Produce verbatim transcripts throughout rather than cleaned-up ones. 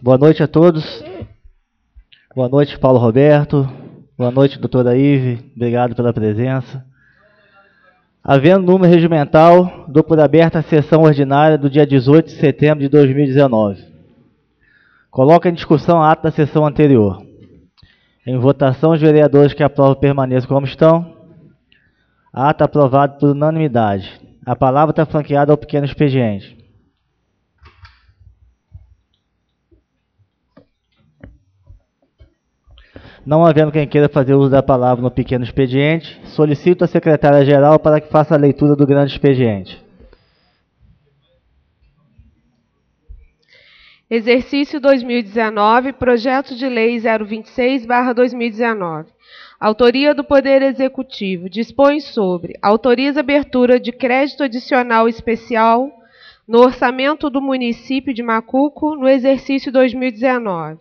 Boa noite a todos. Boa noite, Paulo Roberto. Boa noite, doutora Ive. Obrigado pela presença. Havendo número regimental, dou por aberta a sessão ordinária do dia dezoito de setembro de dois mil e dezenove. Coloco em discussão a ata da sessão anterior. Em votação, os vereadores que aprovam permaneçam como estão. A ata aprovada por unanimidade. A palavra está franqueada ao pequeno expediente. Não havendo quem queira fazer uso da palavra no pequeno expediente, solicito a secretária-geral para que faça a leitura do grande expediente. Exercício dois mil e dezenove, projeto de lei zero vinte e seis barra dois mil e dezenove. Autoria do Poder Executivo. Dispõe sobre: autoriza abertura de crédito adicional especial no orçamento do município de Macuco no exercício dois mil e dezenove.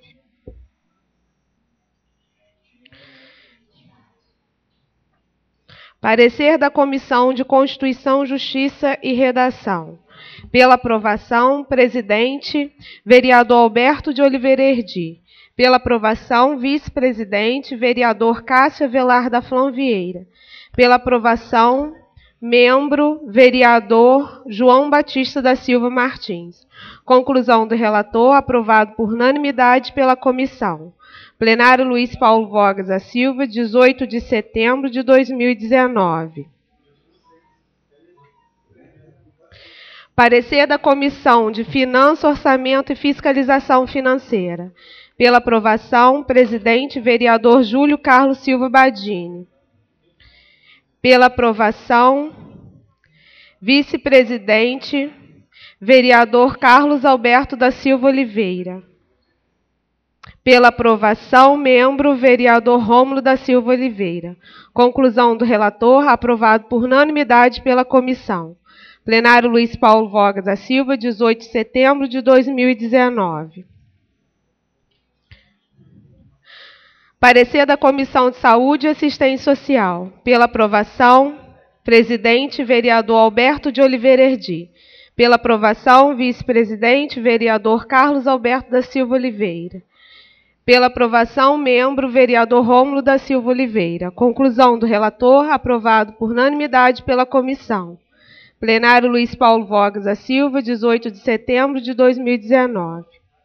Parecer da Comissão de Constituição, Justiça e Redação. Pela aprovação, presidente, vereador Alberto de Oliveira Erdi. Pela aprovação, vice-presidente, vereador Cássio Avelar da Flão Vieira. Pela aprovação, membro, vereador João Batista da Silva Martins. Conclusão do relator, aprovado por unanimidade pela comissão. Plenário Luiz Paulo Vogas da Silva, dezoito de setembro de dois mil e dezenove. Parecer da Comissão de Finanças, Orçamento e Fiscalização Financeira. Pela aprovação, presidente, vereador Júlio Carlos Silva Badini. Pela aprovação, vice-presidente, vereador Carlos Alberto da Silva Oliveira. Pela aprovação, membro, vereador Rômulo da Silva Oliveira. Conclusão do relator, aprovado por unanimidade pela comissão. Plenário Luiz Paulo Vogas da Silva, dezoito de setembro de dois mil e dezenove. Parecer da Comissão de Saúde e Assistência Social. Pela aprovação, presidente, vereador Alberto de Oliveira Erdi. Pela aprovação, vice-presidente, vereador Carlos Alberto da Silva Oliveira. Pela aprovação, membro, vereador Rômulo da Silva Oliveira. Conclusão do relator, aprovado por unanimidade pela comissão. Plenário Luiz Paulo Vogas da Silva, dezoito de setembro de dois mil e dezenove.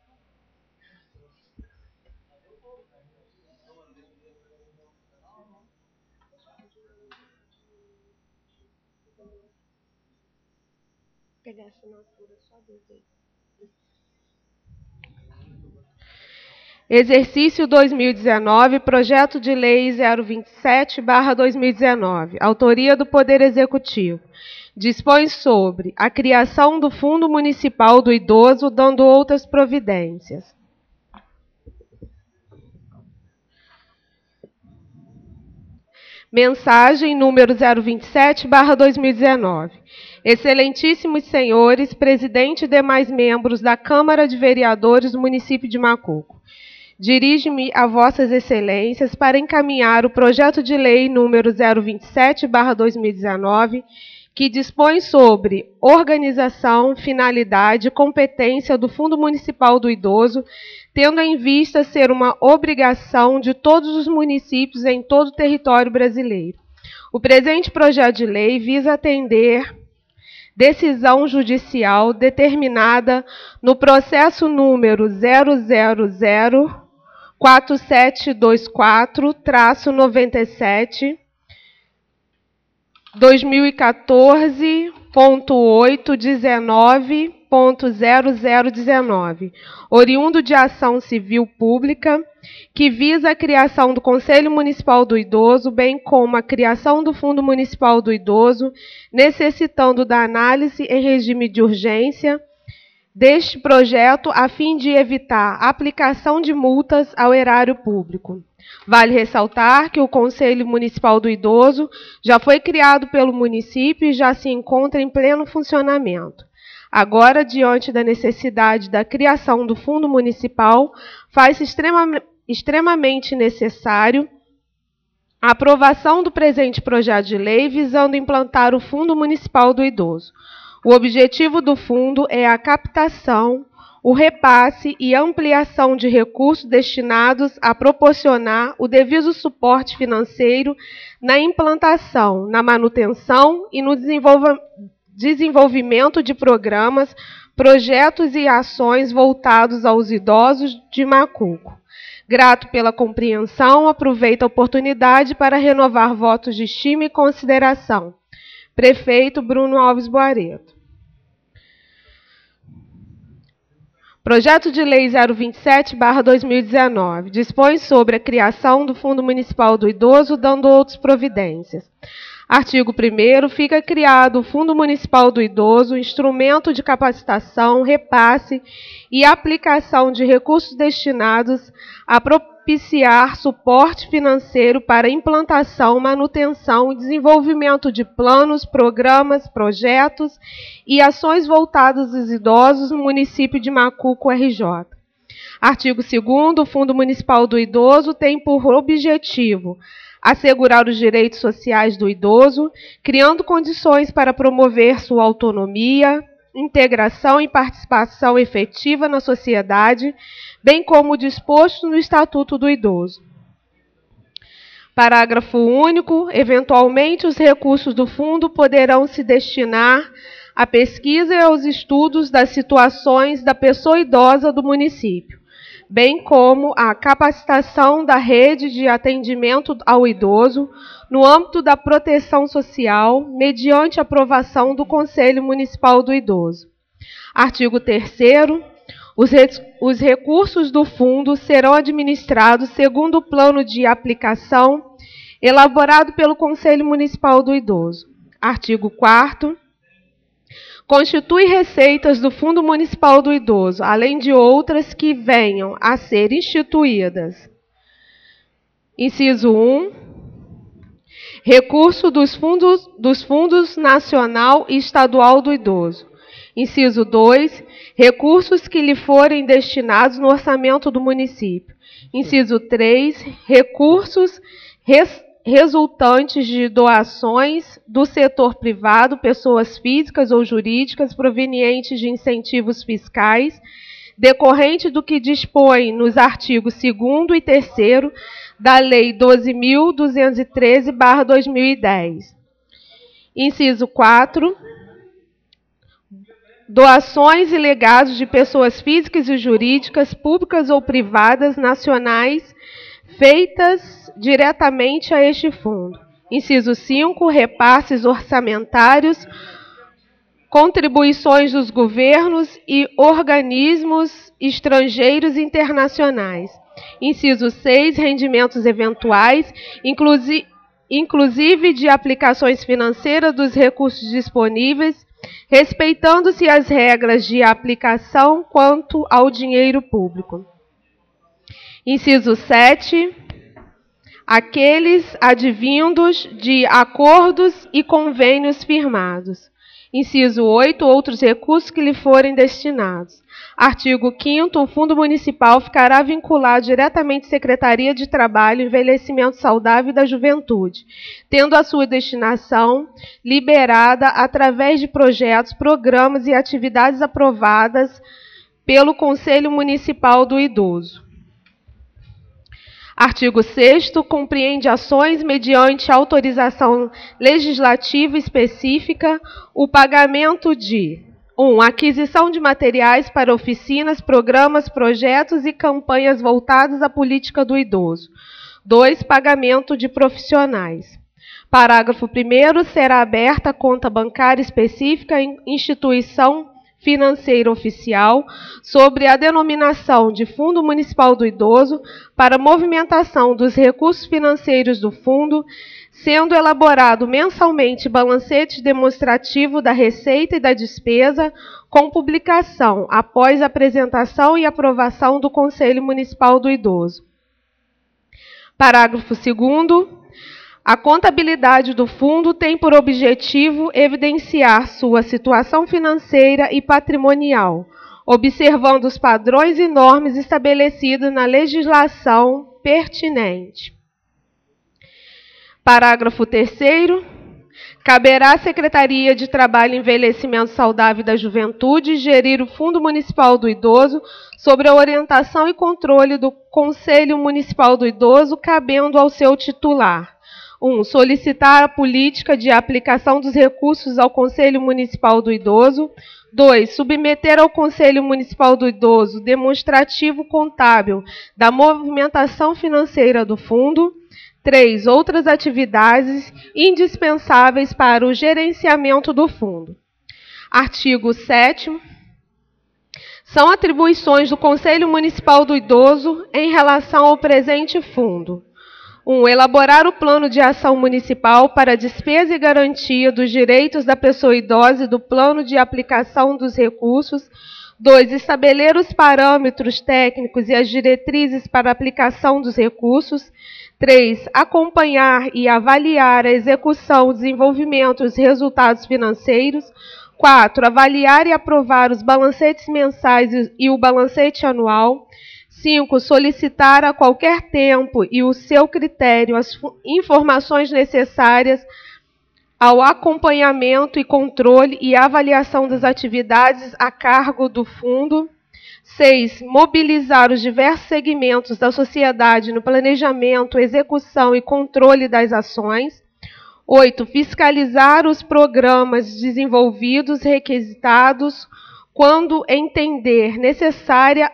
Pegar a assinatura só do jeito. Exercício dois mil e dezenove, projeto de lei zero vinte e sete barra dois mil e dezenove. Autoria do Poder Executivo. Dispõe sobre a criação do Fundo Municipal do Idoso, dando outras providências. Mensagem número zero vinte e sete barra dois mil e dezenove. Excelentíssimos senhores, presidente e demais membros da Câmara de Vereadores do município de Macuco. Dirijo-me a vossas excelências para encaminhar o projeto de lei número zero vinte e sete barra dois mil e dezenove, que dispõe sobre organização, finalidade e competência do Fundo Municipal do Idoso, tendo em vista ser uma obrigação de todos os municípios em todo o território brasileiro. O presente projeto de lei visa atender decisão judicial determinada no processo número zero zero zero quatro sete dois quatro traço noventa e sete dois mil e quatorze ponto oito dezenove ponto zero zero dezenove, oriundo de ação civil pública, que visa a criação do Conselho Municipal do Idoso, bem como a criação do Fundo Municipal do Idoso, necessitando da análise em regime de urgência deste projeto, a fim de evitar a aplicação de multas ao erário público. Vale ressaltar que o Conselho Municipal do Idoso já foi criado pelo município e já se encontra em pleno funcionamento. Agora, diante da necessidade da criação do Fundo Municipal, faz-se extrema, extremamente necessário a aprovação do presente projeto de lei visando implantar o Fundo Municipal do Idoso. O objetivo do fundo é a captação, o repasse e ampliação de recursos destinados a proporcionar o devido suporte financeiro na implantação, na manutenção e no desenvolvimento de programas, projetos e ações voltados aos idosos de Macuco. Grato pela compreensão, aproveito a oportunidade para renovar votos de estima e consideração. Prefeito Bruno Alves Boareto. Projeto de Lei zero vinte e sete barra dois mil e dezenove dispõe sobre a criação do Fundo Municipal do Idoso, dando outras providências. Artigo primeiro. Fica criado o Fundo Municipal do Idoso, instrumento de capacitação, repasse e aplicação de recursos destinados a propiciar suporte financeiro para implantação, manutenção e desenvolvimento de planos, programas, projetos e ações voltadas aos idosos no município de Macuco, R J. Artigo segundo. O Fundo Municipal do Idoso tem por objetivo assegurar os direitos sociais do idoso, criando condições para promover sua autonomia, integração e participação efetiva na sociedade, bem como disposto no Estatuto do Idoso. Parágrafo único. Eventualmente, os recursos do fundo poderão se destinar à pesquisa e aos estudos das situações da pessoa idosa do município, bem como a capacitação da rede de atendimento ao idoso no âmbito da proteção social, mediante aprovação do Conselho Municipal do Idoso. Artigo terceiro. Os, re os recursos do fundo serão administrados segundo o plano de aplicação elaborado pelo Conselho Municipal do Idoso. Artigo quarto. Constitui receitas do Fundo Municipal do Idoso, além de outras que venham a ser instituídas. Inciso um. Recurso dos fundos, dos fundos Nacional e Estadual do Idoso. Inciso dois. Recursos que lhe forem destinados no orçamento do município. Inciso três. Recursos res, resultantes de doações do setor privado, pessoas físicas ou jurídicas, provenientes de incentivos fiscais, decorrente do que dispõe nos artigos segundo e terceiro da Lei doze mil duzentos e treze barra dois mil e dez. Inciso quatro. Doações e legados de pessoas físicas e jurídicas, públicas ou privadas, nacionais, feitas diretamente a este fundo. Inciso cinco. Repasses orçamentários, contribuições dos governos e organismos estrangeiros e internacionais. Inciso seis. Rendimentos eventuais, inclusi inclusive de aplicações financeiras dos recursos disponíveis, respeitando-se as regras de aplicação quanto ao dinheiro público. Inciso sete. Aqueles advindos de acordos e convênios firmados. Inciso oito. Outros recursos que lhe forem destinados. Artigo quinto. O Fundo Municipal ficará vinculado diretamente à Secretaria de Trabalho, Envelhecimento Saudável e da Juventude, tendo a sua destinação liberada através de projetos, programas e atividades aprovadas pelo Conselho Municipal do Idoso. Artigo sexto. Compreende ações mediante autorização legislativa específica o pagamento de um. Aquisição de materiais para oficinas, programas, projetos e campanhas voltadas à política do idoso. dois. Pagamento de profissionais. Parágrafo primeiro. Será aberta conta bancária específica em instituição financeira oficial sobre a denominação de Fundo Municipal do Idoso para movimentação dos recursos financeiros do fundo, sendo elaborado mensalmente balancete demonstrativo da receita e da despesa, com publicação após apresentação e aprovação do Conselho Municipal do Idoso. Parágrafo segundo. A contabilidade do fundo tem por objetivo evidenciar sua situação financeira e patrimonial, observando os padrões e normas estabelecidos na legislação pertinente. Parágrafo terceiro. Caberá à Secretaria de Trabalho e Envelhecimento Saudável da Juventude gerir o Fundo Municipal do Idoso sobre a orientação e controle do Conselho Municipal do Idoso, cabendo ao seu titular. um. Solicitar a política de aplicação dos recursos ao Conselho Municipal do Idoso. dois. Submeter ao Conselho Municipal do Idoso demonstrativo contábil da movimentação financeira do fundo. três. Outras atividades indispensáveis para o gerenciamento do fundo. Artigo sétimo. São atribuições do Conselho Municipal do Idoso em relação ao presente fundo. um. Elaborar o plano de ação municipal para a despesa e garantia dos direitos da pessoa idosa e do plano de aplicação dos recursos. dois. Estabelecer os parâmetros técnicos e as diretrizes para a aplicação dos recursos. três. Acompanhar e avaliar a execução, o desenvolvimento e os resultados financeiros. quatro. Avaliar e aprovar os balancetes mensais e o balancete anual. cinco. Solicitar a qualquer tempo e o seu critério as informações necessárias ao acompanhamento e controle e avaliação das atividades a cargo do fundo. seis. Mobilizar os diversos segmentos da sociedade no planejamento, execução e controle das ações. oito. Fiscalizar os programas desenvolvidos, requisitados, quando entender necessária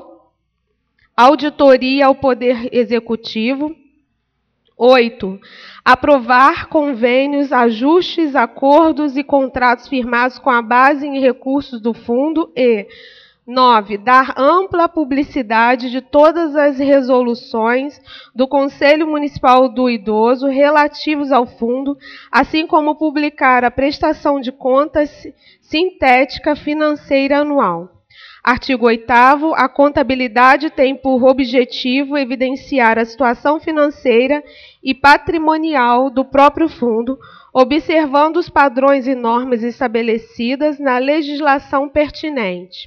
auditoria ao Poder Executivo. oito. Aprovar convênios, ajustes, acordos e contratos firmados com a base em recursos do fundo e nove. Dar ampla publicidade de todas as resoluções do Conselho Municipal do Idoso relativos ao fundo, assim como publicar a prestação de contas sintética financeira anual. Artigo oitavo. A contabilidade tem por objetivo evidenciar a situação financeira e patrimonial do próprio fundo, observando os padrões e normas estabelecidas na legislação pertinente.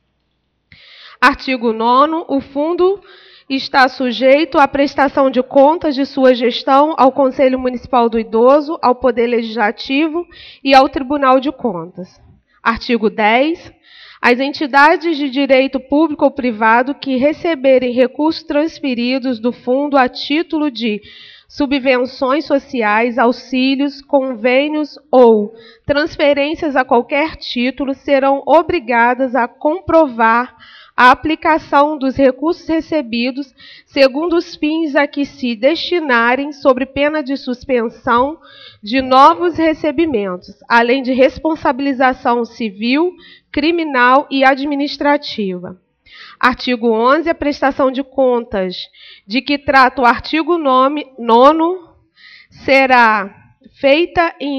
Artigo nono. O fundo está sujeito à prestação de contas de sua gestão ao Conselho Municipal do Idoso, ao Poder Legislativo e ao Tribunal de Contas. Artigo dez. As entidades de direito público ou privado que receberem recursos transferidos do fundo a título de subvenções sociais, auxílios, convênios ou transferências a qualquer título serão obrigadas a comprovar a aplicação dos recursos recebidos segundo os fins a que se destinarem, sob pena de suspensão de novos recebimentos, além de responsabilização civil, criminal e administrativa. Artigo onze. A prestação de contas de que trata o artigo nono será feita em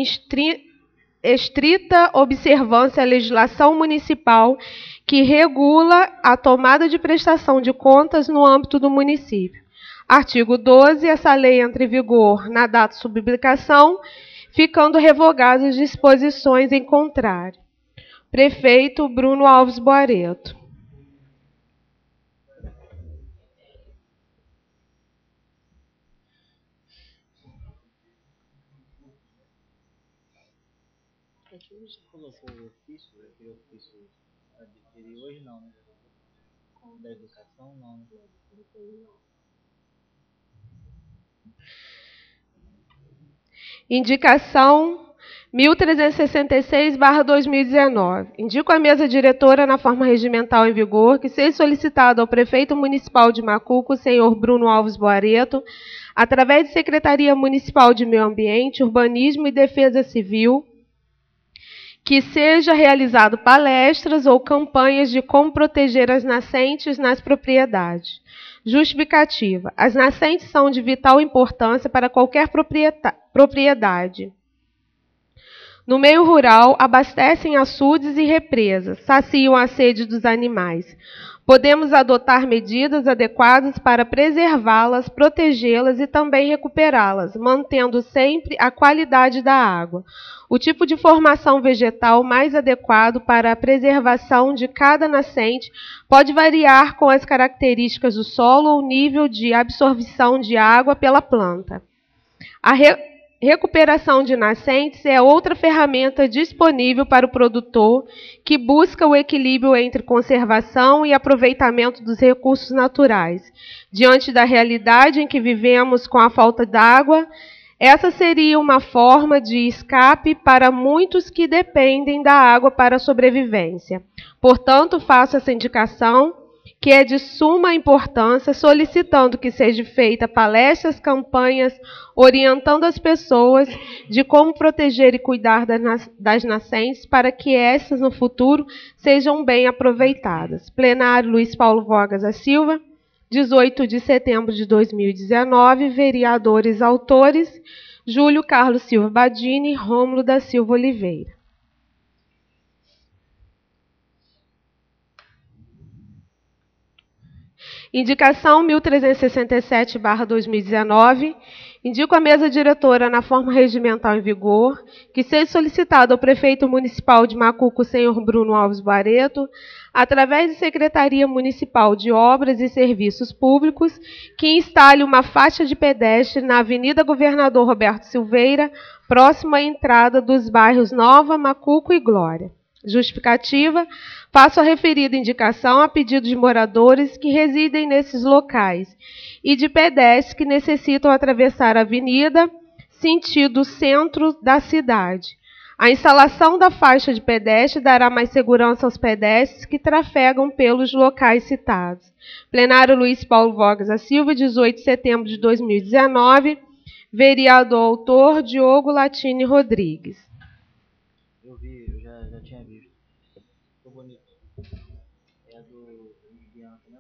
estrita observância à legislação municipal que regula a tomada de prestação de contas no âmbito do município. Artigo doze. Essa lei entra em vigor na data de sua publicação, ficando revogadas as disposições em contrário. Prefeito Bruno Alves Boareto. Você colocou o ofício, aquele ofício adquirido hoje não, né? Da educação não, né? Indicação mil trezentos e sessenta e seis barra dois mil e dezenove. Indico à mesa diretora, na forma regimental em vigor, que seja solicitado ao prefeito municipal de Macuco, senhor Bruno Alves Boareto, através de Secretaria Municipal de Meio Ambiente, Urbanismo e Defesa Civil, que seja realizado palestras ou campanhas de como proteger as nascentes nas propriedades. Justificativa. As nascentes são de vital importância para qualquer propriedade. No meio rural, abastecem açudes e represas, saciam a sede dos animais. Podemos adotar medidas adequadas para preservá-las, protegê-las e também recuperá-las, mantendo sempre a qualidade da água. O tipo de formação vegetal mais adequado para a preservação de cada nascente pode variar com as características do solo ou nível de absorção de água pela planta. A re recuperação de nascentes é outra ferramenta disponível para o produtor que busca o equilíbrio entre conservação e aproveitamento dos recursos naturais. Diante da realidade em que vivemos com a falta d'água, essa seria uma forma de escape para muitos que dependem da água para a sobrevivência. Portanto, faço essa indicação, que é de suma importância, solicitando que seja feita palestras, campanhas, orientando as pessoas de como proteger e cuidar das nascentes para que essas, no futuro, sejam bem aproveitadas. Plenário Luiz Paulo Vogas da Silva, dezoito de setembro de dois mil e dezenove, vereadores autores, Júlio Carlos Silva Badini e Rômulo da Silva Oliveira. Indicação mil trezentos e sessenta e sete barra dois mil e dezenove. Indico a mesa diretora na forma regimental em vigor, que seja solicitado ao prefeito municipal de Macuco, senhor Bruno Alves Barreto, através da Secretaria Municipal de Obras e Serviços Públicos, que instale uma faixa de pedestre na Avenida Governador Roberto Silveira, próxima à entrada dos bairros Nova, Macuco e Glória. Justificativa: faço a referida indicação a pedido de moradores que residem nesses locais e de pedestres que necessitam atravessar a avenida sentido centro da cidade. A instalação da faixa de pedestre dará mais segurança aos pedestres que trafegam pelos locais citados. Plenário Luiz Paulo Vogas da Silva, dezoito de setembro de dois mil e dezenove. Vereador autor Diogo Latini Rodrigues. Eu vi, eu já, já tinha visto. Ficou bonito. É do Bianca, né?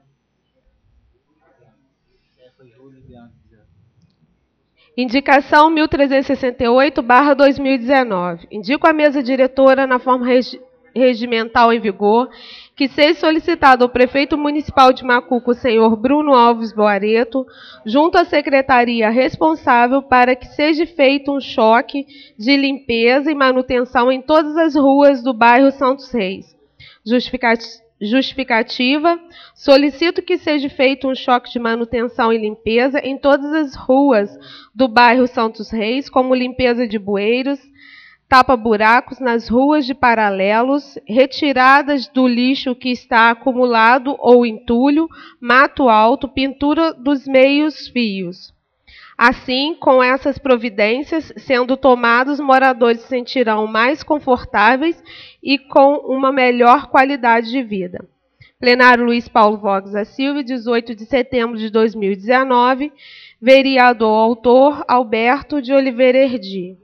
É, foi Júlio e Bianca. Indicação mil trezentos e sessenta e oito barra dois mil e dezenove. Indico a mesa diretora na forma regi regimental em vigor, que seja solicitado ao prefeito municipal de Macuco, senhor Bruno Alves Boareto, junto à secretaria responsável, para que seja feito um choque de limpeza e manutenção em todas as ruas do bairro Santos Reis. Justificativa. Justificativa: solicito que seja feito um choque de manutenção e limpeza em todas as ruas do bairro Santos Reis, como limpeza de bueiros, tapa-buracos nas ruas de paralelos, retiradas do lixo que está acumulado ou entulho, mato alto, pintura dos meios fios. Assim, com essas providências sendo tomadas, os moradores se sentirão mais confortáveis e com uma melhor qualidade de vida. Plenário Luiz Paulo Vogas da Silva, dezoito de setembro de dois mil e dezenove. Vereador autor Alberto de Oliveira Erdi.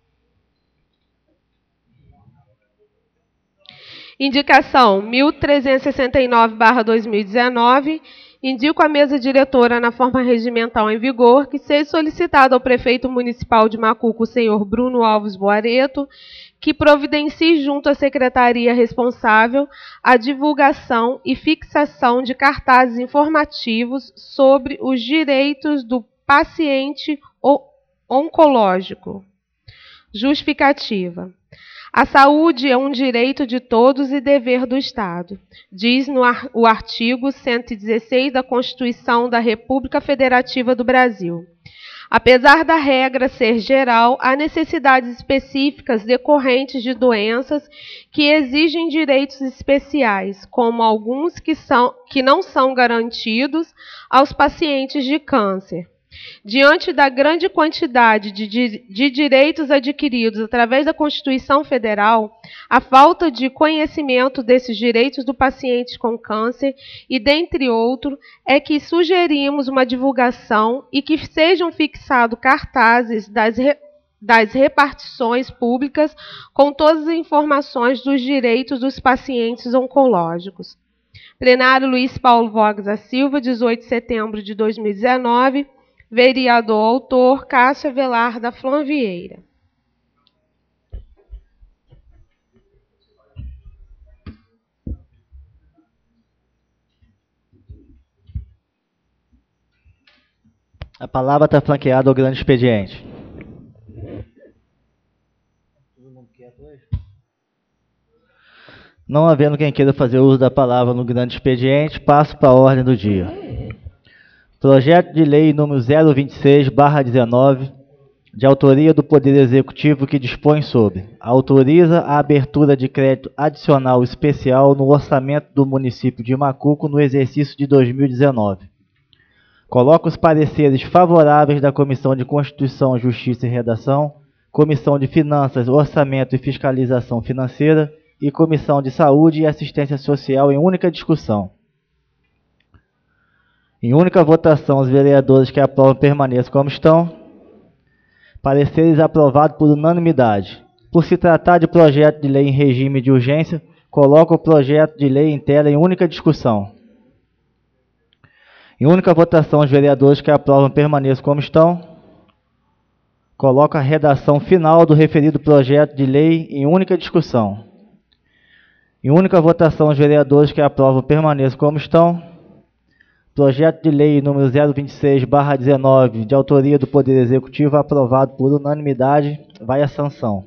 Indicação mil trezentos e sessenta e nove barra dois mil e dezenove. Indico a mesa diretora na forma regimental em vigor, que seja solicitado ao prefeito municipal de Macuco, senhor Bruno Alves Boareto, que providencie junto à secretaria responsável a divulgação e fixação de cartazes informativos sobre os direitos do paciente oncológico. Justificativa: a saúde é um direito de todos e dever do Estado, diz no ar, o artigo cento e dezesseis da Constituição da República Federativa do Brasil. Apesar da regra ser geral, há necessidades específicas decorrentes de doenças que exigem direitos especiais, como alguns que, são, que não são garantidos aos pacientes de câncer. Diante da grande quantidade de, de, de direitos adquiridos através da Constituição Federal, a falta de conhecimento desses direitos do paciente com câncer e, dentre outros, é que sugerimos uma divulgação e que sejam fixados cartazes das, re, das repartições públicas com todas as informações dos direitos dos pacientes oncológicos. Plenário Luiz Paulo Vogas da Silva, dezoito de setembro de dois mil e dezenove. Vereador autor Cássio Avelar da Flon Vieira. A palavra está flanqueada ao grande expediente. Não havendo quem queira fazer uso da palavra no grande expediente, passo para a ordem do dia. Projeto de Lei número zero vinte e seis barra dezenove, de autoria do Poder Executivo, que dispõe sobre: autoriza a abertura de crédito adicional especial no orçamento do município de Macuco no exercício de dois mil e dezenove. Coloca os pareceres favoráveis da Comissão de Constituição, Justiça e Redação, Comissão de Finanças, Orçamento e Fiscalização Financeira e Comissão de Saúde e Assistência Social em única discussão. Em única votação, os vereadores que aprovam permaneçam como estão. Pareceres aprovados por unanimidade. Por se tratar de projeto de lei em regime de urgência, coloca o projeto de lei em tela em única discussão. Em única votação, os vereadores que aprovam permaneçam como estão. Coloca a redação final do referido projeto de lei em única discussão. Em única votação, os vereadores que aprovam permaneçam como estão. Projeto de lei número zero vinte e seis barra dezenove, de autoria do Poder Executivo, aprovado por unanimidade, vai à sanção.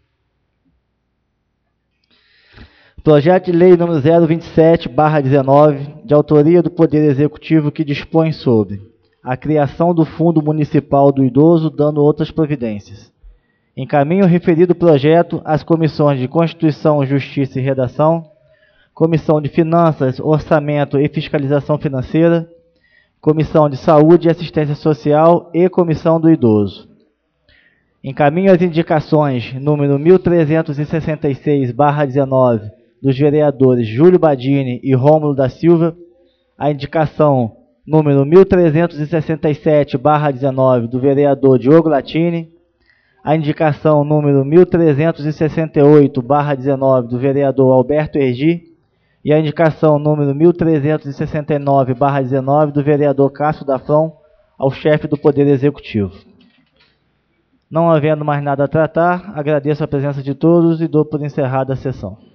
Projeto de lei número zero vinte e sete barra dezenove, de autoria do Poder Executivo, que dispõe sobre a criação do Fundo Municipal do Idoso, dando outras providências. Encaminho o referido projeto às comissões de Constituição, Justiça e Redação, Comissão de Finanças, Orçamento e Fiscalização Financeira, Comissão de Saúde e Assistência Social e Comissão do Idoso. Encaminho as indicações número mil trezentos e sessenta e seis barra dezenove dos vereadores Júlio Badini e Rômulo da Silva, a indicação número mil trezentos e sessenta e sete barra dezenove do vereador Diogo Latini, a indicação número mil trezentos e sessenta e oito barra dezenove do vereador Alberto Ergi, e a indicação número mil trezentos e sessenta e nove barra dezenove do vereador Cássio Dafron ao chefe do Poder Executivo. Não havendo mais nada a tratar, agradeço a presença de todos e dou por encerrada a sessão.